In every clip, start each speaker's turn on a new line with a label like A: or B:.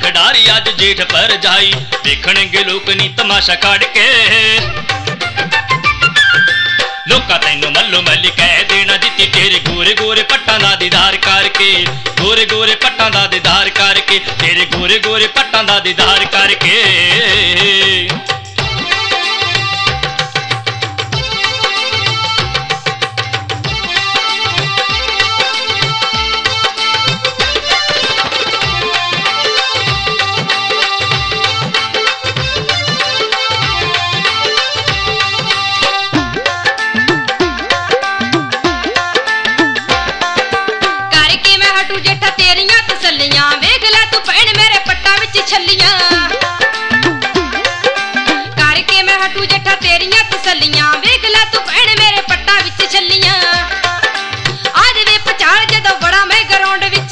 A: खिडारी अज जेठ पर जाई देखणगे लोक नी तमाशा काढ़ के लोका तैनू मल्लो मल्ली कह देना जित्ती तेरे गोरे गोरे पट्टां दा दीदार करके गोरे गोरे पट्टां दा दीदार करके तेरे गोरे गोरे पट्टां दा दीदार करके
B: वेख लै तू भैन मेरे पट्टा विच छल्लियां करके मैं हटू जेठा तेरियां तसल्लियां वेख लै तू भैन मेरे पट्टा विच छल्लियां आज वे पचाल जदों बड़ा मैं ग्राउंड विच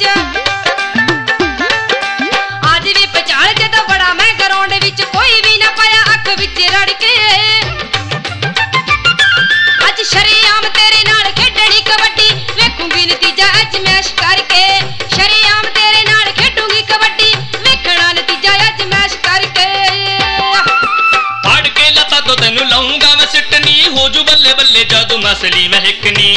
B: आज वे पचाल जदों बड़ा मैं ग्राउंड विच कोई भी ना पाया अख विच रड़ के अज शरेआम तेरे नाल खेडणी कबड्डी वेखूंगी नतीजा अज मैश करके शरेआम तेरे नाल खेडूंगी कबड्डी वेखना नतीजा अज मैश करके
A: फाड़ के लता तो तैनू लाऊंगा मैं सिटनी हो जू बल्ले बल्ले जादू मसली महकनी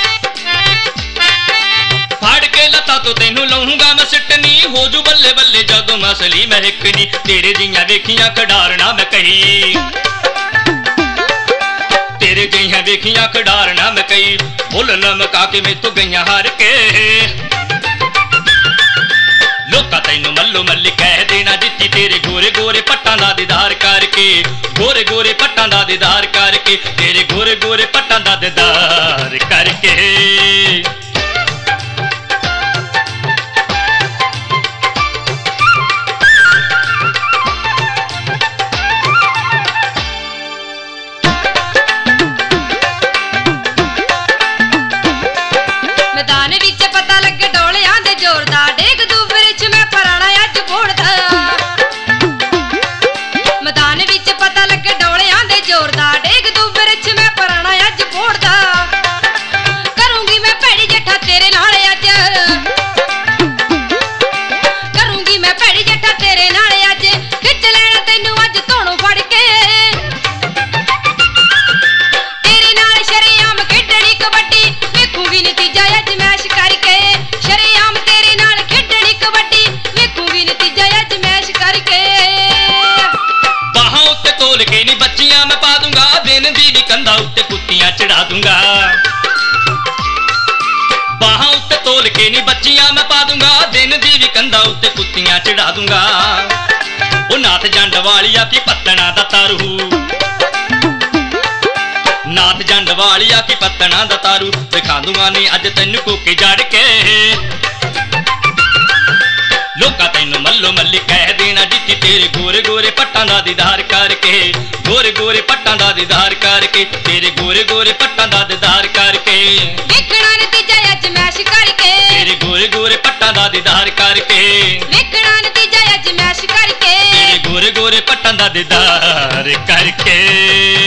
A: फाड़ के लता तो तैनू लाऊंगा मैं सिटनी हो जू बल्ले बल्ले जादू मसली महकनी तेरे जियां वेखियां खडारना मैं कही तेरे जियां वेखियां खडारना मैं कही फुल लमका के मैं तो गईयां हार के लोका तैनू मल्लो मल्ली कह देना जित्ती तेरे गोरे गोरे पट्टां दा दीदार करके गोरे गोरे पट्टां दा दीदार करके तेरे गोरे गोरे पट्टां दा दीदार करके
B: मैदान विच पता लगे डोलियां दे जोर दा डेग दू विच मैं पराना अज बोड़दा मैदान विच पता लगे डोलियां दे जोर दा डेग दू विच मैं पराना अज बोड़दा करूंगी मैं भैड़ी जेठा तेरे नाल अज करूंगी मैं भैड़ी जेठा तेरे नाल अज खिच लेना तैनू अज धोनों फड़ के तेरे नाल शरेआम खेडणी कबड्डी वेखूंगी नतीजा अज मैश करके शरेआम तेरे नाल खेडणी कबड्डी वेखूंगी नतीजा अज मैश करके
A: बाहां उत्ते तोल के नी बच्चियां मैं पा दूंगा दिन दी भी कंधा उत्ते कुत्तियां चढ़ा दूंगा बाहां उत्ते तोल के नी बच्चियां मैं पा दूंगा दिन दी भी कंधा उत्ते कुत्तियां चढ़ा दूंगा ओ नाथ जंड वालिया की पत्तना दा तारू नाथ जंड वालिया की पत्तना दा तारू दिखा दूंगा नी अज तैनू कोके जड़ के लोका तैनू मल्लो मल्ली कह देना जित्ती तेरे गोरे गोरे पट्टां दा दीदार करके गोरे गोरे पट्टां दा दीदार करके तेरे गोरे गोरे पट्टां दा दीदार करके
B: वेखना नतीजा अज मैश करके
A: तेरे गोरे गोरे पट्टां दा दीदार करके
B: वेखना नतीजा अज मैश करके
A: तेरे गोरे गोरे पट्टां दा दीदार करके।